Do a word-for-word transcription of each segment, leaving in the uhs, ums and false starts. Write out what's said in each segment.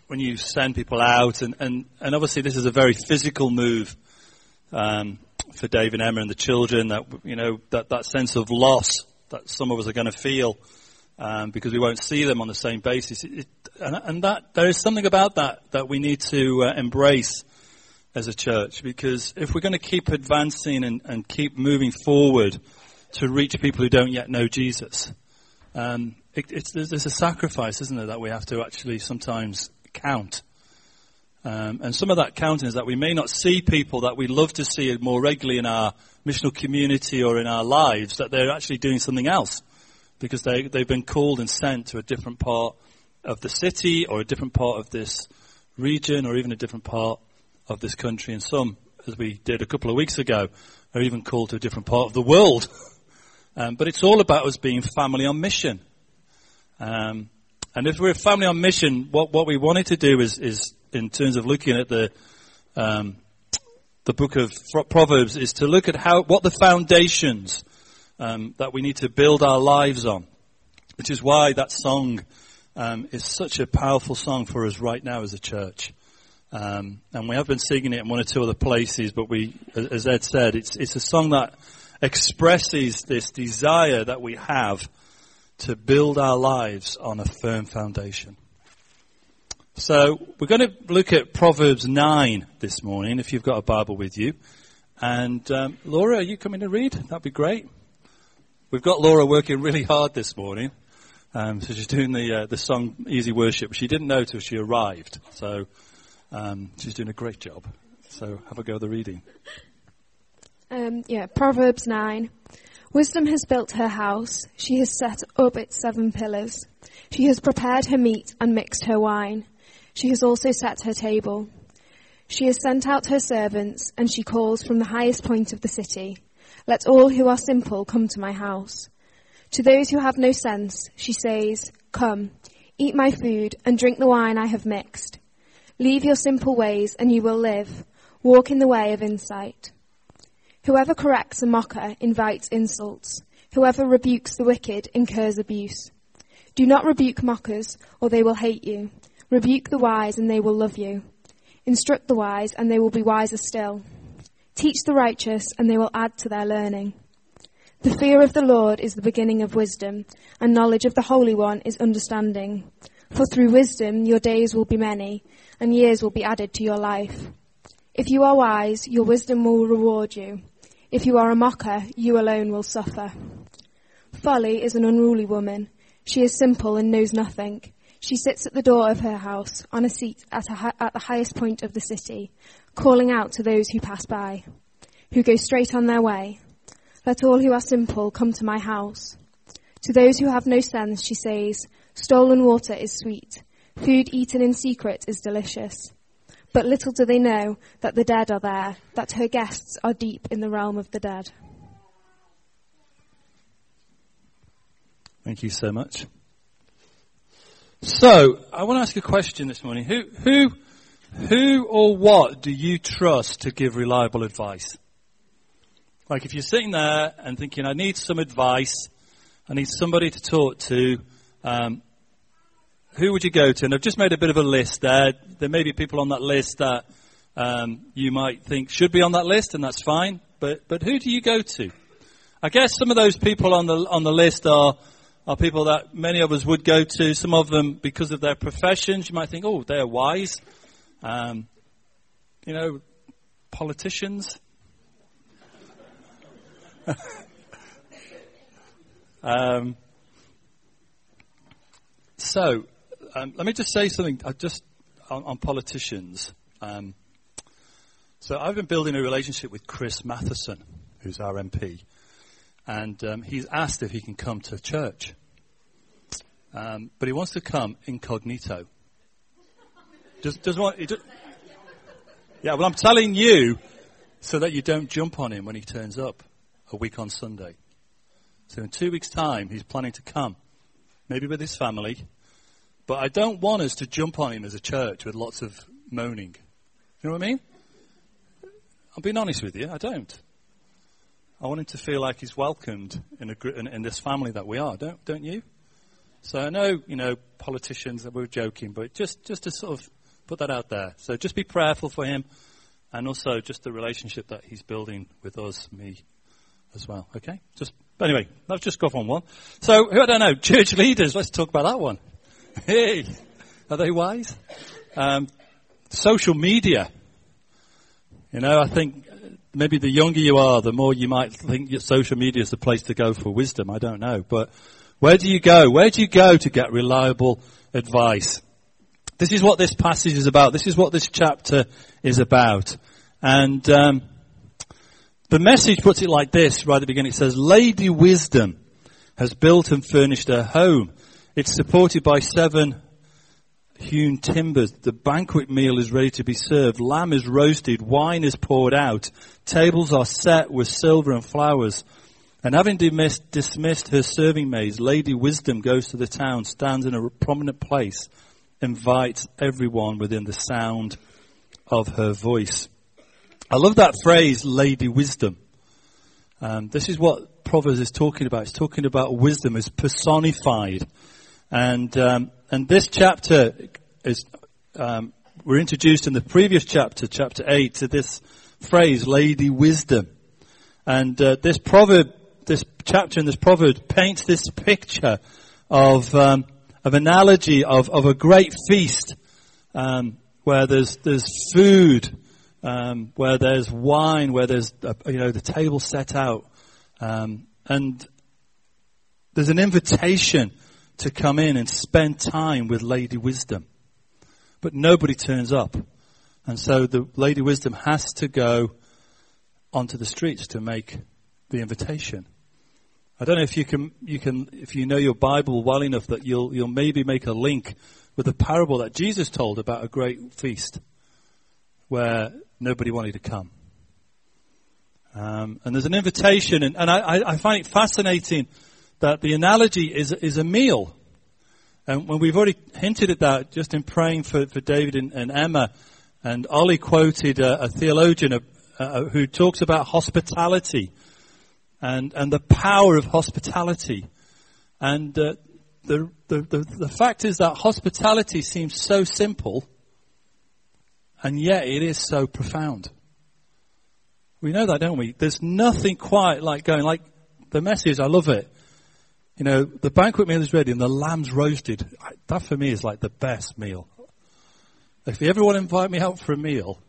when you send people out, and, and, and obviously this is a very physical move um, for Dave and Emma and the children, that, you know, that, that sense of loss that some of us are going to feel um, because we won't see them on the same basis. It, it, and, and that there is something about that that we need to uh, embrace as a church, because if we're going to keep advancing and, and keep moving forward to reach people who don't yet know Jesus, um, it, it's, there's, there's a sacrifice, isn't there, that we have to actually sometimes count. Um, and some of that counting is that we may not see people that we love to see more regularly in our missional community or in our lives, that they're actually doing something else because they, they've been called and sent to a different part of the city or a different part of this region or even a different part of this country. And some, as we did a couple of weeks ago, are even called to a different part of the world. um, but it's all about us being family on mission. Um, and if we're a family on mission, what, what we wanted to do is, is in terms of looking at the um, the book of Proverbs, is to look at how what the foundations um, that we need to build our lives on, which is why that song um, is such a powerful song for us right now as a church. Um, and we have been singing it in one or two other places, but we, as Ed said, it's it's a song that expresses this desire that we have to build our lives on a firm foundation. So we're going to look at Proverbs nine this morning, if you've got a Bible with you. And um, Laura, are you coming to read? That'd be great. We've got Laura working really hard this morning. Um, so she's doing the uh, the song Easy Worship. She didn't know till she arrived. So um, she's doing a great job. So have a go at the reading. Um, yeah, Proverbs nine. Wisdom has built her house. She has set up its seven pillars. She has prepared her meat and mixed her wine. She has also set her table. She has sent out her servants, and she calls from the highest point of the city. Let all who are simple come to my house. To those who have no sense, she says, come, eat my food and drink the wine I have mixed. Leave your simple ways and you will live. Walk in the way of insight. Whoever corrects a mocker invites insults. Whoever rebukes the wicked incurs abuse. Do not rebuke mockers, or they will hate you. Rebuke the wise, and they will love you. Instruct the wise, and they will be wiser still. Teach the righteous, and they will add to their learning. The fear of the Lord is the beginning of wisdom, and knowledge of the Holy One is understanding. For through wisdom your days will be many, and years will be added to your life. If you are wise, your wisdom will reward you. If you are a mocker, you alone will suffer. Folly is an unruly woman. She is simple and knows nothing. She sits at the door of her house, on a seat at, a hi- at the highest point of the city, calling out to those who pass by, who go straight on their way. Let all who are simple come to my house. To those who have no sense, she says, stolen water is sweet. Food eaten in secret is delicious. But little do they know that the dead are there, that her guests are deep in the realm of the dead. Thank you so much. So, I want to ask a question this morning. Who, who, who or what do you trust to give reliable advice? Like if you're sitting there and thinking, I need some advice, I need somebody to talk to, um, who would you go to? And I've just made a bit of a list there. There may be people on that list that um, you might think should be on that list, and that's fine. But but who do you go to? I guess some of those people on the on the list are are people that many of us would go to. Some of them because of their professions. You might think, oh, they're wise. Um, you know, politicians. um, so. Um, let me just say something uh, just on, on politicians. Um, so I've been building a relationship with Chris Matheson, who's our M P, and um, he's asked if he can come to church. Um, but he wants to come incognito. Does, does want, does, yeah, well, I'm telling you so that you don't jump on him when he turns up a week on Sunday. So in two weeks' time, he's planning to come, maybe with his family. But I don't want us to jump on him as a church with lots of moaning. You know what I mean? I'm being honest with you. I don't. I want him to feel like he's welcomed in, a, in, in this family that we are. Don't don't you? So I know, you know, politicians, that we're joking, but just, just to sort of Put that out there. So just be prayerful for him, and also just the relationship that he's building with us, me, as well. Okay? Just anyway, let's just go off on one. So, I don't know, church leaders, let's talk about that one. Hey, are they wise? Um, social media. You know, I think maybe the younger you are, the more you might think that social media is the place to go for wisdom. I don't know. But where do you go? Where do you go to get reliable advice? This is what this passage is about. This is what this chapter is about. And um, the message puts it like this right at the beginning. It says, Lady Wisdom has built and furnished her home. It's supported by seven hewn timbers. The banquet meal is ready to be served. Lamb is roasted. Wine is poured out. Tables are set with silver and flowers. And having dismissed, dismissed her serving maids, Lady Wisdom goes to the town, stands in a prominent place, invites everyone within the sound of her voice. I love that phrase, Lady Wisdom. Um, this is what Proverbs is talking about. It's talking about wisdom as personified. And um, and this chapter is, um, we're introduced in the previous chapter, chapter eight, to this phrase, Lady Wisdom. And uh, this proverb, this chapter in this proverb paints this picture of um, of analogy of, of a great feast, um, where there's there's food, um, where there's wine, where there's uh, you know the table set out, um, and there's an invitation to come in and spend time with Lady Wisdom, but nobody turns up, and so the Lady Wisdom has to go onto the streets to make the invitation. I don't know if you can, you can, if you know your Bible well enough that you'll, you'll maybe make a link with a parable that Jesus told about a great feast where nobody wanted to come. Um, and there's an invitation, and, and I, I find it fascinating that the analogy is, is a meal. And when we've already hinted at that just in praying for, for David and, and Emma, and Ollie quoted a, a theologian uh, uh, who talks about hospitality. And, and the power of hospitality. And uh, the, the, the, the fact is that hospitality seems so simple, and yet it is so profound. We know that, don't we? There's nothing quite like going, like the message, I love it. You know, the banquet meal is ready and the lamb's roasted. That for me is like the best meal. If you ever want to invite me out for a meal,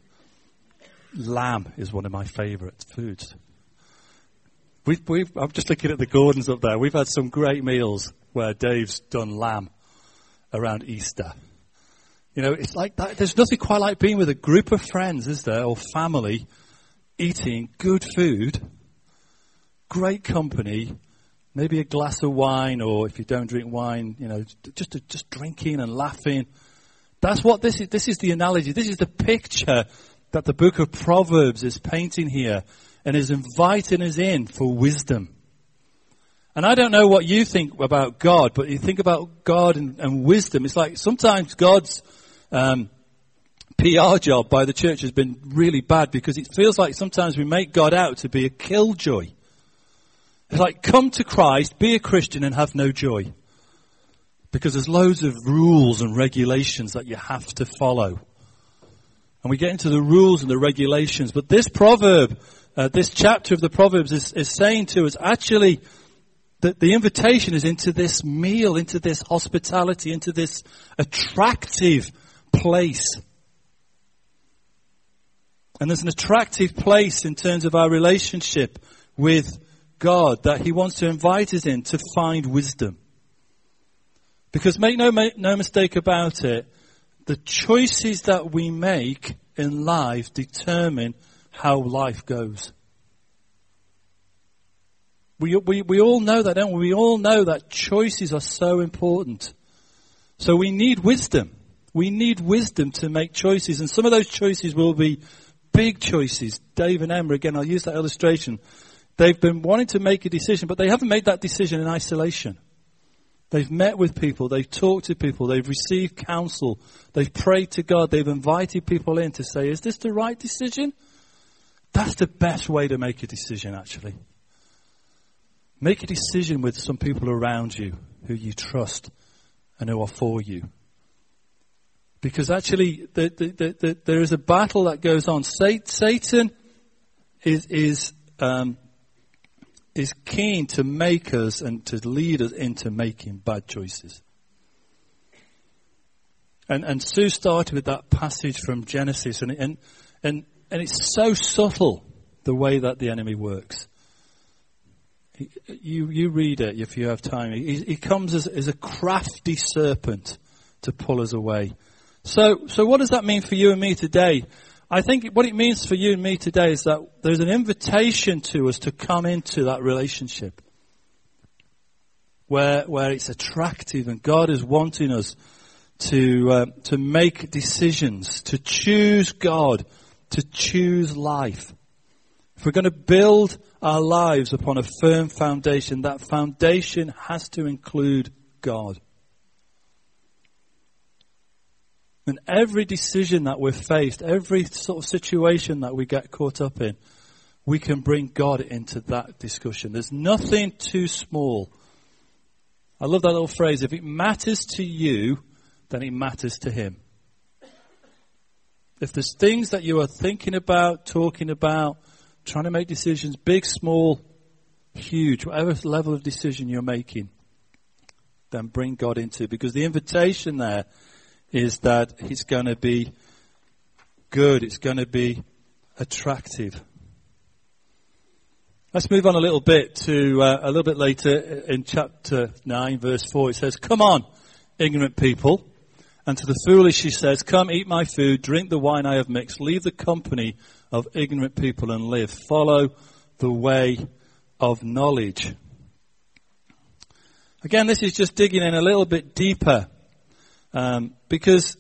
lamb is one of my favourite foods. We've, we've, I'm just looking at the Gordons up there. We've had some great meals where Dave's done lamb around Easter. You know, it's like that. There's nothing quite like being with a group of friends, is there, or family, eating good food, great company, maybe a glass of wine, or if you don't drink wine, you know, just just drinking and laughing. That's what this is. This is the analogy. This is the picture that the book of Proverbs is painting here. And is inviting us in for wisdom. And I don't know what you think about God, but you think about God and, and wisdom. It's like sometimes God's um, P R job by the church has been really bad because it feels like sometimes we make God out to be a killjoy. It's like, come to Christ, be a Christian and have no joy. Because there's loads of rules and regulations that you have to follow. And we get into the rules and the regulations. But this proverb, uh, this chapter of the Proverbs is, is saying to us, actually, that the invitation is into this meal, into this hospitality, into this attractive place. And there's an attractive place in terms of our relationship with God that he wants to invite us in to find wisdom. Because make no, no mistake about it, the choices that we make in life determine how life goes. We, we, we all know that, don't we? We all know that choices are so important. So we need wisdom. We need wisdom to make choices. And some of those choices will be big choices. Dave and Emma, again, I'll use that illustration. They've been wanting to make a decision, but they haven't made that decision in isolation. They've met with people, they've talked to people, they've received counsel, they've prayed to God, they've invited people in to say, is this the right decision? That's the best way to make a decision, actually. Make a decision with some people around you who you trust and who are for you. Because actually, the, the, the, the, there is a battle that goes on. Satan is is um, is keen to make us and to lead us into making bad choices. And and Sue started with that passage from Genesis, and and and and it's so subtle the way that the enemy works. He, you you read it if you have time. He, he comes as, as a crafty serpent to pull us away. So so what does that mean for you and me today? I think what it means for you and me today is that there's an invitation to us to come into that relationship where where it's attractive, and God is wanting us to uh, to make decisions, to choose God, to choose life. If we're going to build our lives upon a firm foundation, that foundation has to include God. And every decision that we're faced, every sort of situation that we get caught up in, we can bring God into that discussion. There's nothing too small. I love that little phrase. If it matters to you, then it matters to him. If there's things that you are thinking about, talking about, trying to make decisions, big, small, huge, whatever level of decision you're making, then bring God into it. Because the invitation there is that it's going to be good. It's going to be attractive. Let's move on a little bit to uh, a little bit later in chapter nine, verse four. It says, "Come on, ignorant people." And to the foolish he says, "Come, eat my food, drink the wine I have mixed, leave the company of ignorant people and live. Follow the way of knowledge." Again, this is just digging in a little bit deeper, um, because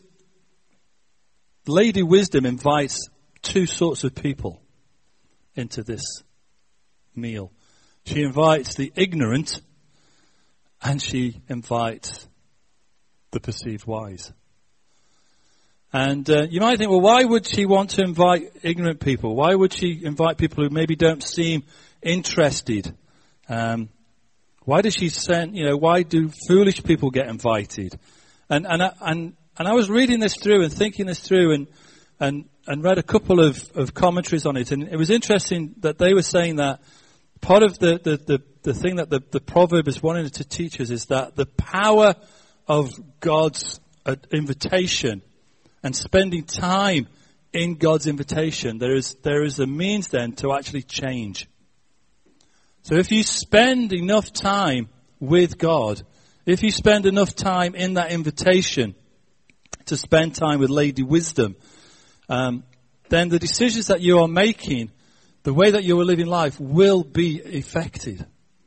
Lady Wisdom invites two sorts of people into this meal. She invites the ignorant, and she invites the perceived wise. And uh, you might think, well, why would she want to invite ignorant people? Why would she invite people who maybe don't seem interested? Um, why does she send, you know, why do foolish people get invited? And and and and I was reading this through and thinking this through and and and read a couple of, of commentaries on it, and it was interesting that they were saying that part of the the the, the thing that the, the proverb is wanting to teach us is that the power of God's uh, invitation and spending time in God's invitation, there is there is a means then to actually change. So if you spend enough time with God, if you spend enough time in that invitation to spend time with Lady Wisdom, um, then the decisions that you are making, the way that you are living life, will be affected.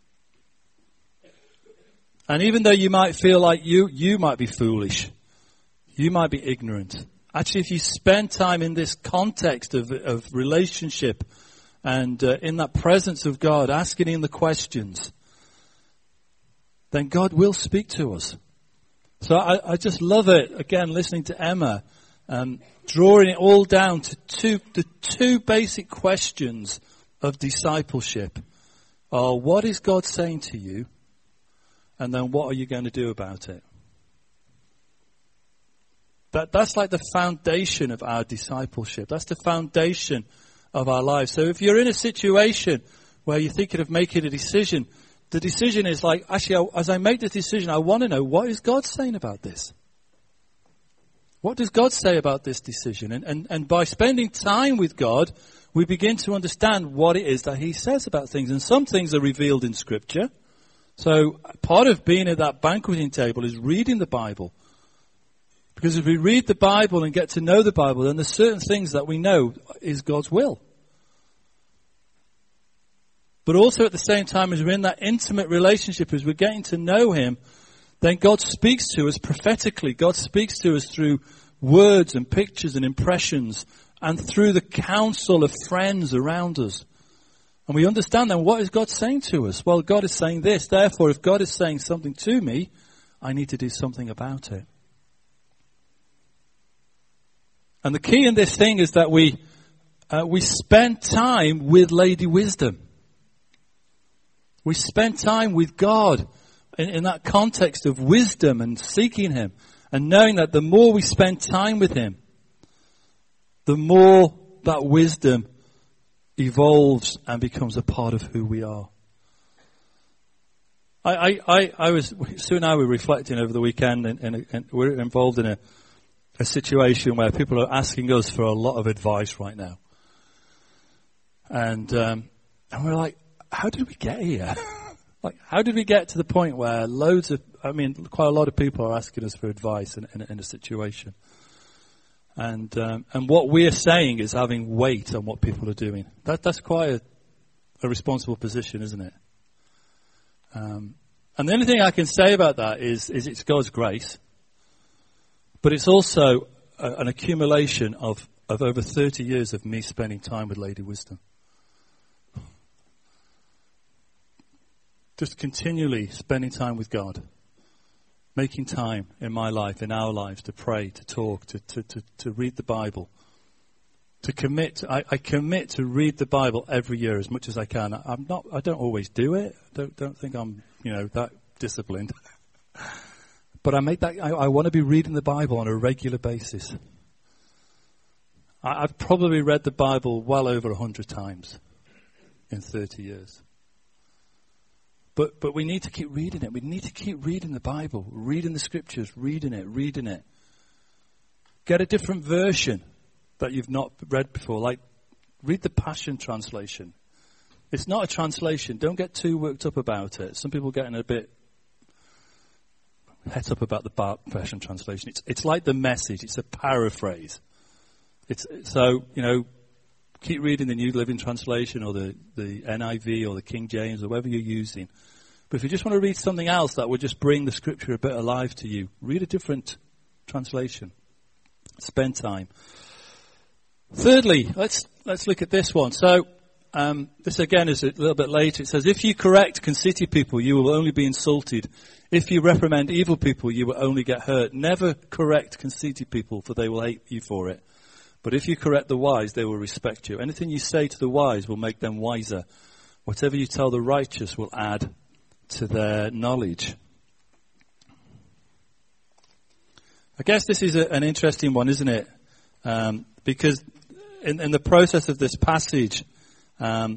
And even though you might feel like you, you might be foolish, you might be ignorant. Actually, if you spend time in this context of, of relationship and uh, in that presence of God, asking him the questions, then God will speak to us. So I, I just love it, again, listening to Emma, um, drawing it all down to two, the two basic questions of discipleship are, what is God saying to you? And then what are you going to do about it? That, that's like the foundation of our discipleship. That's the foundation of our lives. So if you're in a situation where you're thinking of making a decision, the decision is like, actually, as I make the decision, I want to know, what is God saying about this? What does God say about this decision? And, and, and by spending time with God, we begin to understand what it is that he says about things. And some things are revealed in Scripture. So part of being at that banqueting table is reading the Bible. Because if we read the Bible and get to know the Bible, then there's certain things that we know is God's will. But also at the same time, as we're in that intimate relationship, as we're getting to know him, then God speaks to us prophetically. God speaks to us through words and pictures and impressions and through the counsel of friends around us. And we understand then, what is God saying to us? Well, God is saying this. Therefore, if God is saying something to me, I need to do something about it. And the key in this thing is that we uh, we spend time with Lady Wisdom. We spend time with God in, in that context of wisdom and seeking him. And knowing that the more we spend time with him, the more that wisdom evolves and becomes a part of who we are. I, I, I, I was, Sue and I were reflecting over the weekend, and, and, and we're involved in a, a situation where people are asking us for a lot of advice right now. And, um, and we're like, how did we get here? Like, how did we get to the point where loads of, I mean, quite a lot of people are asking us for advice in, in, in a situation. And um, and what we're saying is having weight on what people are doing. That That's quite a, a responsible position, isn't it? Um, and the only thing I can say about that is, is it's God's grace. But it's also a, an accumulation of, of over thirty years of me spending time with Lady Wisdom. Just continually spending time with God. Making time in my life, in our lives, to pray, to talk, to, to, to, to read the Bible. To commit, I, I commit to read the Bible every year as much as I can. I'm not, I don't always do it. Don't, don't think I'm, you know, that disciplined. But I make that, I, I want to be reading the Bible on a regular basis. I, I've probably read the Bible well over a hundred times in thirty years. But but we need to keep reading it. We need to keep reading the Bible, reading the scriptures, reading it, reading it. Get a different version that you've not read before. Like, read the Passion Translation. It's not a translation. Don't get too worked up about it. Some people getting a bit het up about the Passion Translation. It's it's like the Message. It's a paraphrase. It's so, you know, keep reading the New Living Translation or the, the N I V or the King James or whatever you're using. But if you just want to read something else that would just bring the scripture a bit alive to you, read a different translation. Spend time. Thirdly, let's let's look at this one. So um, this again is a little bit later. It says, if you correct conceited people, you will only be insulted. If you reprimand evil people, you will only get hurt. Never correct conceited people, for they will hate you for it. But if you correct the wise, they will respect you. Anything you say to the wise will make them wiser. Whatever you tell the righteous will add to their knowledge. I guess this is a, an interesting one, isn't it? Um, because in, in the process of this passage, um,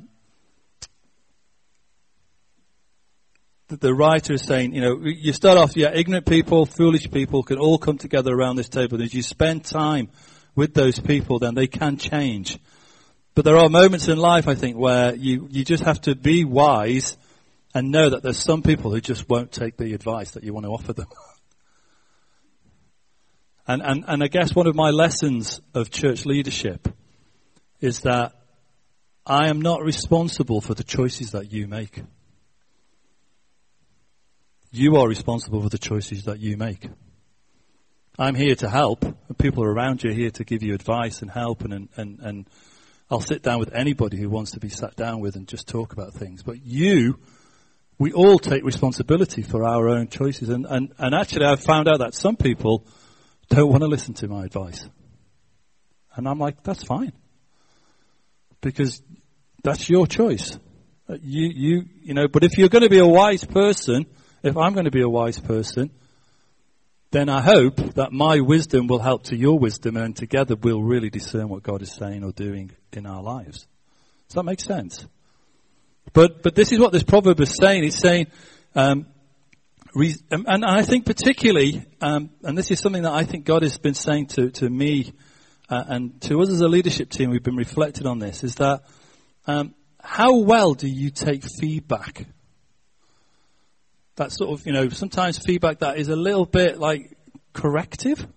the, the writer is saying, you know, you start off, yeah, ignorant people, foolish people can all come together around this table. And as you spend time with those people, then they can change. But there are moments in life, I think, where you, you just have to be wise and know that there's some people who just won't take the advice that you want to offer them. And, and, and I guess one of my lessons of church leadership is that I am not responsible for the choices that you make. You are responsible for the choices that you make. I'm here to help, and people around you are here to give you advice and help, and, and, and I'll sit down with anybody who wants to be sat down with and just talk about things. But you, we all take responsibility for our own choices, and, and, and actually I've found out that some people don't want to listen to my advice. And I'm like, that's fine. Because that's your choice. You, you, you know, but if you're going to be a wise person, if I'm going to be a wise person, then I hope that my wisdom will help to your wisdom, and together we'll really discern what God is saying or doing in our lives. Does that make sense? But but this is what this proverb is saying. It's saying, um, re- and, and I think particularly, um, and this is something that I think God has been saying to, to me uh, and to us as a leadership team, we've been reflecting on this, is that um, how well do you take feedback? That sort of, you know, sometimes feedback that is a little bit like corrective.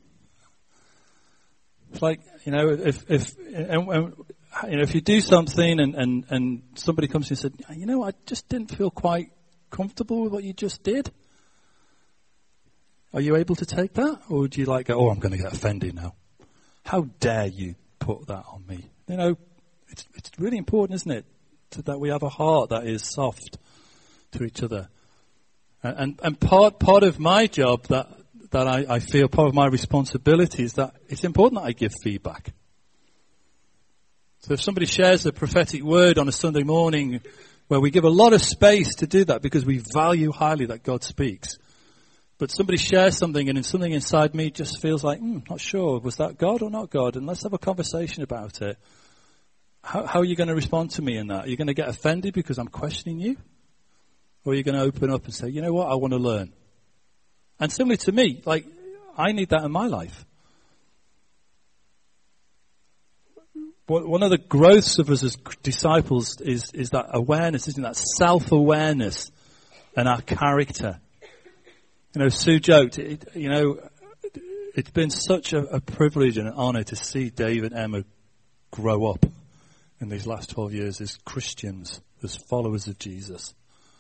It's like, you know, if, if, and, and, you know, if you do something and, and, and somebody comes and said, you know, I just didn't feel quite comfortable with what you just did. Are you able to take that? Or would you like go, oh, I'm going to get offended now. How dare you put that on me? You know, it's, it's really important, isn't it? To, that we have a heart that is soft to each other. And and part part of my job that that I, I feel part of my responsibility is that it's important that I give feedback. So if somebody shares a prophetic word on a Sunday morning, where we give a lot of space to do that because we value highly that God speaks, But somebody shares something, and then something inside me just feels like, hmm, not sure, was that God or not God? And let's have a conversation about it. How, how are you going to respond to me in that? Are you going to get offended because I'm questioning you? Or are you going to open up and say, you know what, I want to learn? And similarly to me, like, I need that in my life. One of the growths of us as disciples is, is that awareness, isn't it? That self-awareness and our character. You know, Sue joked, it, you know, it's been such a, a privilege and an honor to see Dave and Emma grow up in these last twelve years as Christians, as followers of Jesus.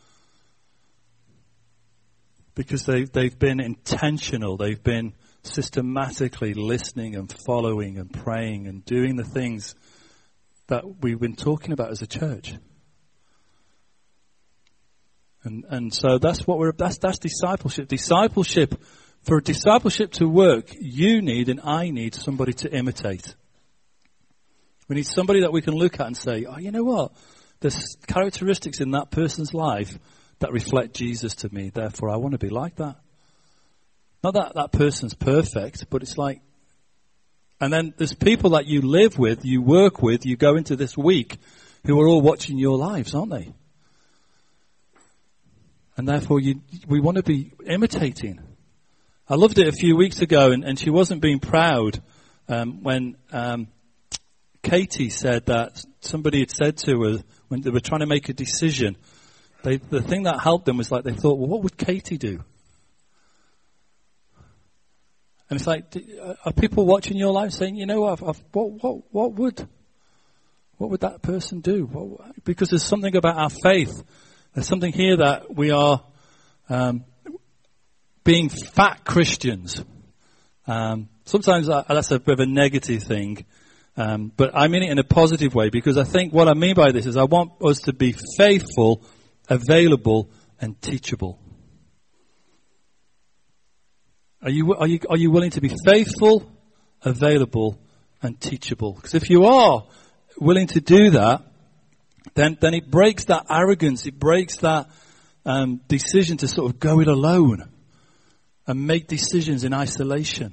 Because they, they've been intentional, they've been systematically listening and following and praying and doing the things that we've been talking about as a church. And and so that's what we're that's that's discipleship. Discipleship, for discipleship to work, you need and I need somebody to imitate. We need somebody that we can look at and say, oh, you know what? There's characteristics in that person's life that reflect Jesus to me, therefore I want to be like that. Not that that person's perfect, but it's like, and then there's people that you live with, you work with, you go into this week, who are all watching your lives, aren't they? And therefore you, we want to be imitating. I loved it a few weeks ago, and, and she wasn't being proud um, when um, Katie said that somebody had said to her, when they were trying to make a decision, They, the thing that helped them was like they thought, well, what would Katie do? And it's like, are people watching your life saying, you know, I've, I've, what, what, what would, what would that person do? What, because there's something about our faith. There's something here that we are um, being fat Christians. Um, sometimes that's a bit of a negative thing. Um, but I mean it in a positive way, because I think what I mean by this is I want us to be faithful, available, and teachable. Are you, are you, are you willing to be faithful, available, and teachable? Because if you are willing to do that, then, then it breaks that arrogance, it breaks that um, decision to sort of go it alone and make decisions in isolation.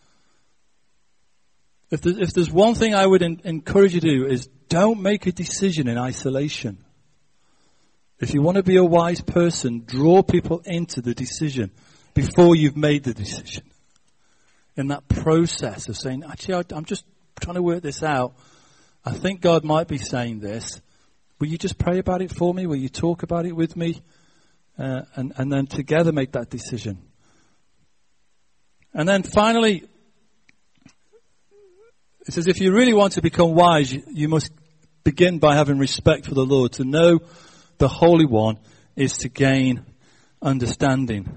If, there, if there's one thing I would in, encourage you to do is don't make a decision in isolation. If you want to be a wise person, draw people into the decision before you've made the decision. In that process of saying, actually, I'm just trying to work this out. I think God might be saying this. Will you just pray about it for me? Will you talk about it with me? Uh, and, and then together make that decision. And then finally, it says if you really want to become wise, you, you must begin by having respect for the Lord. To know the Holy One is to gain understanding.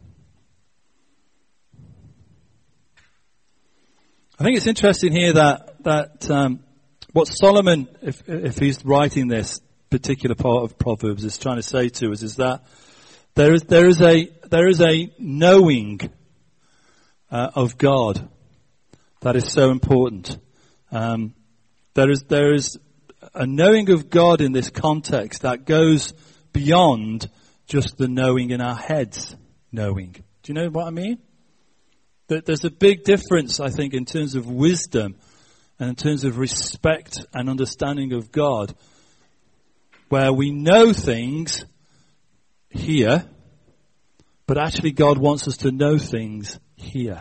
I think it's interesting here that that um, what Solomon, if if he's writing this particular part of Proverbs, is trying to say to us is that there is there is a there is a knowing uh, of God that is so important. Um, there is there is a knowing of God in this context that goes beyond just the knowing in our heads. Knowing, do you know what I mean? There's a big difference, I think, in terms of wisdom and in terms of respect and understanding of God, where we know things here, but actually God wants us to know things here.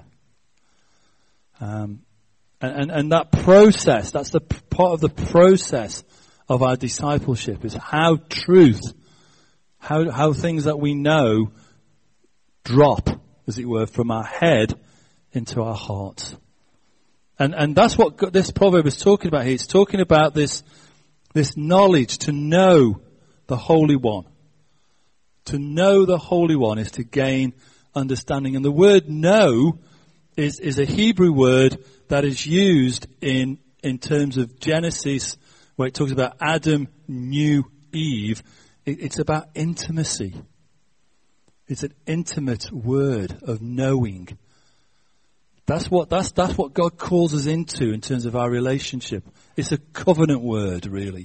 Um, and, and, and that process, that's the part of the process of our discipleship, is how truth, how, how things that we know drop, as it were, from our head into our hearts. And and that's what this proverb is talking about here. It's talking about this this knowledge, to know the Holy One. To know the Holy One is to gain understanding. And the word know is, is a Hebrew word that is used in, in terms of Genesis, where it talks about Adam knew Eve. It, it's about intimacy. It's an intimate word of knowing. That's what, that's, that's what God calls us into in terms of our relationship. It's a covenant word, really.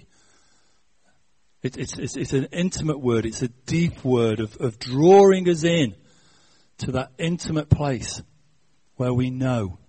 It, it's, it's, it's an intimate word. It's a deep word of, of drawing us in to that intimate place where we know.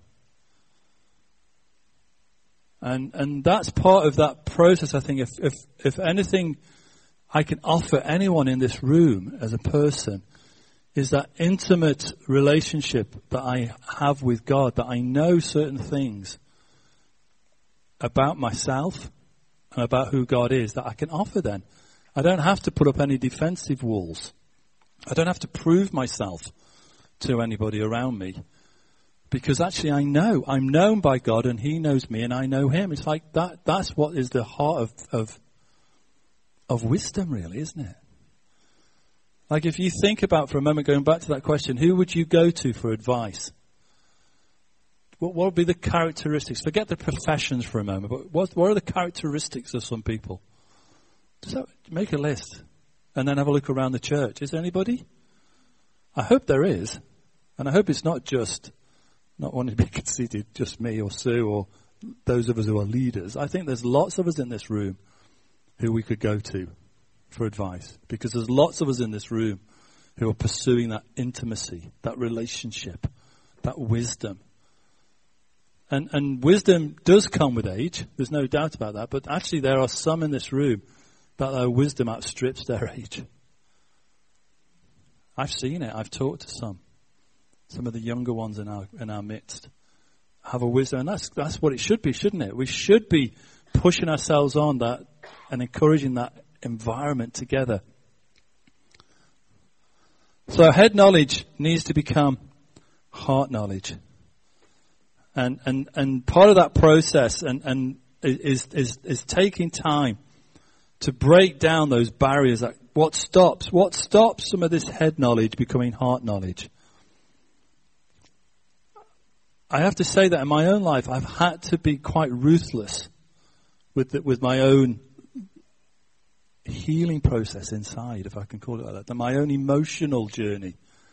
And and that's part of that process, I think. If, if, if anything I can offer anyone in this room as a person is that intimate relationship that I have with God, that I know certain things about myself and about who God is that I can offer then. I don't have to put up any defensive walls. I don't have to prove myself to anybody around me. Because actually I know, I'm known by God and He knows me and I know Him. It's like that, that's what is the heart of, of, of wisdom really, isn't it? Like if you think about for a moment, going back to that question, who would you go to for advice? What, what would be the characteristics? Forget the professions for a moment, but what, what are the characteristics of some people? Just make a list and then have a look around the church. Is there anybody? I hope there is. And I hope it's not just, not wanting to be conceited, just me or Sue or those of us who are leaders. I think there's lots of us in this room who we could go to for advice. Because there's lots of us in this room who are pursuing that intimacy, that relationship, that wisdom. And, and wisdom does come with age. There's no doubt about that. But actually there are some in this room that their wisdom outstrips their age. I've seen it. I've talked to some. Some of the younger ones in our in our midst have a wisdom. And that's that's what it should be, shouldn't it? We should be pushing ourselves on that and encouraging that environment together. So head knowledge needs to become heart knowledge. And and, and part of that process and, and is, is is taking time to break down those barriers. That what stops what stops some of this head knowledge becoming heart knowledge. I have to say that in my own life, I've had to be quite ruthless with the, with my own healing process inside, if I can call it like that, my own emotional journey.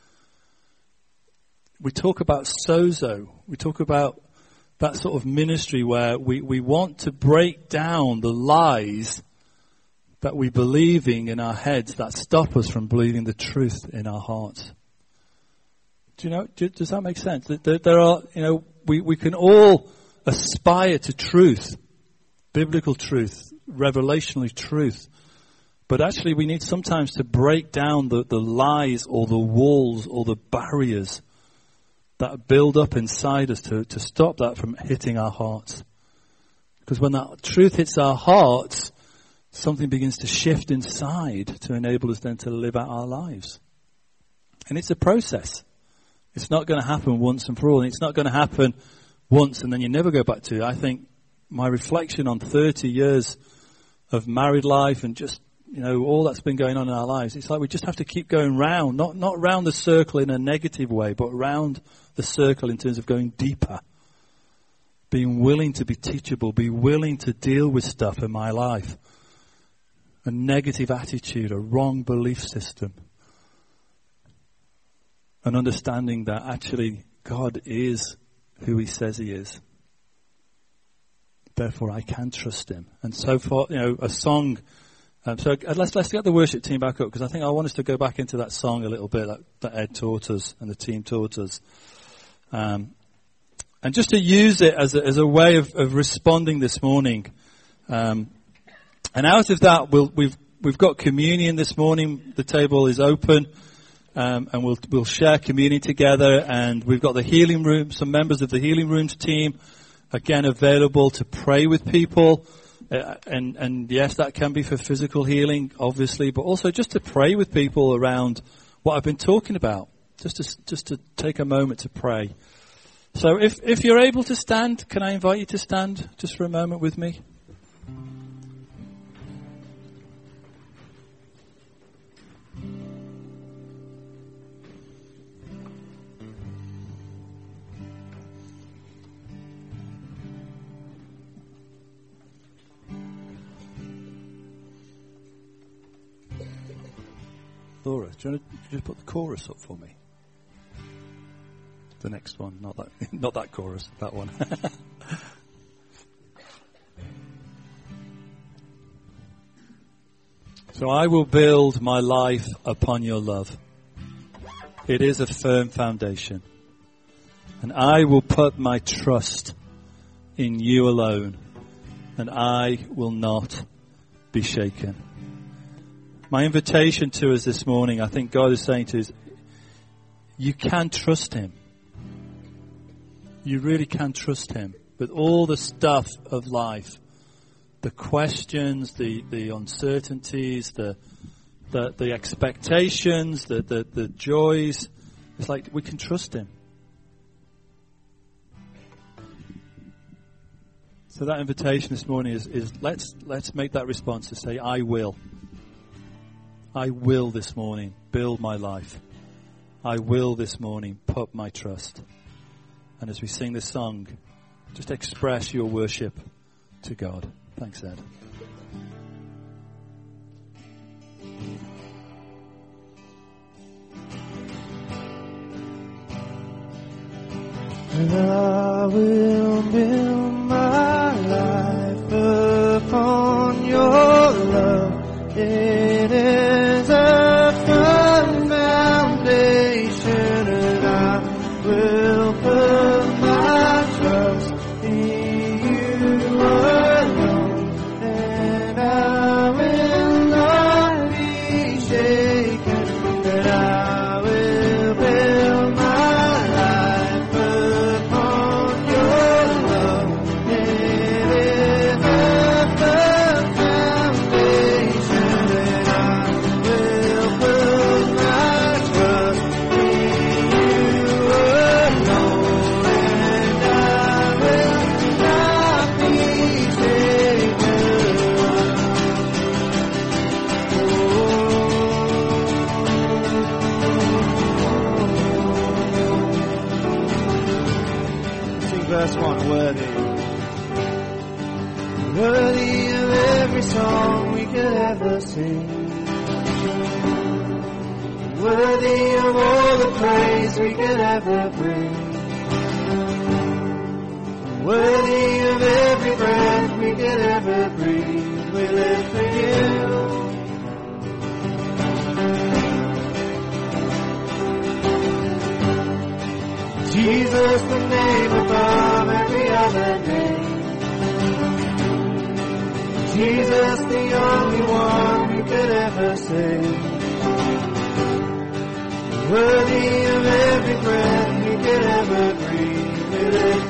We talk about sozo. We talk about that sort of ministry where we, we want to break down the lies that we believing in our heads that stop us from believing the truth in our hearts. Do you know, do, does that make sense? There, there are, you know, we, we can all aspire to truth, biblical truth, revelationally truth. But actually we need sometimes to break down the, the lies or the walls or the barriers that build up inside us to, to stop that from hitting our hearts. Because when that truth hits our hearts, something begins to shift inside to enable us then to live out our lives. And it's a process. It's not going to happen once and for all. And it's not going to happen once and then you never go back to it. I think my reflection on thirty years of married life and just, you know, all that's been going on in our lives, it's like we just have to keep going round, not, not round the circle in a negative way, but round the circle in terms of going deeper. Being willing to be teachable, be willing to deal with stuff in my life. A negative attitude, a wrong belief system. And understanding that actually God is who He says He is. Therefore I can trust Him. And so far, you know, a song. Um, so let's let's get the worship team back up because I think I want us to go back into that song a little bit that, that Ed taught us and the team taught us. Um, and just to use it as a, as a way of, of responding this morning. Um, and out of that, we'll, we've we've got communion this morning. The table is open. Um, and we'll we'll share communion together, and we've got the healing room, some members of the healing rooms team, again available to pray with people, uh, and and yes, that can be for physical healing, obviously, but also just to pray with people around what I've been talking about, just to just to take a moment to pray. So if if you're able to stand, can I invite you to stand just for a moment with me? Laura, do you want to just put the chorus up for me? The next one, not that, not that chorus, that one. So I will build my life upon your love. It is a firm foundation. And I will put my trust in you alone, and I will not be shaken. My invitation to us this morning, I think God is saying to us, you can trust him. You really can trust him with all the stuff of life, the questions, the, the uncertainties, the, the the expectations, the, the, the joys. It's like we can trust him. So that invitation this morning is, is let's let's make that response to say, I will. I will this morning build my life. I will this morning put my trust. And as we sing this song, just express your worship to God. Thanks, Ed. And I will build my life upon your love. It is a firm foundation, and I will put my trust in you alone, and I will not be shaken, and I will build my life upon your love. It is a firm foundation, and I will put my trust in you alone, and I will not be shaken. Sing verse one, worthy. Worthy of every song we could ever sing. Worthy of all the praise we could ever bring. Worthy of every breath we could ever breathe. We live for you. Jesus, the name above every other name. Jesus, the only one we could ever save. Worthy of every breath we could ever breathe. We live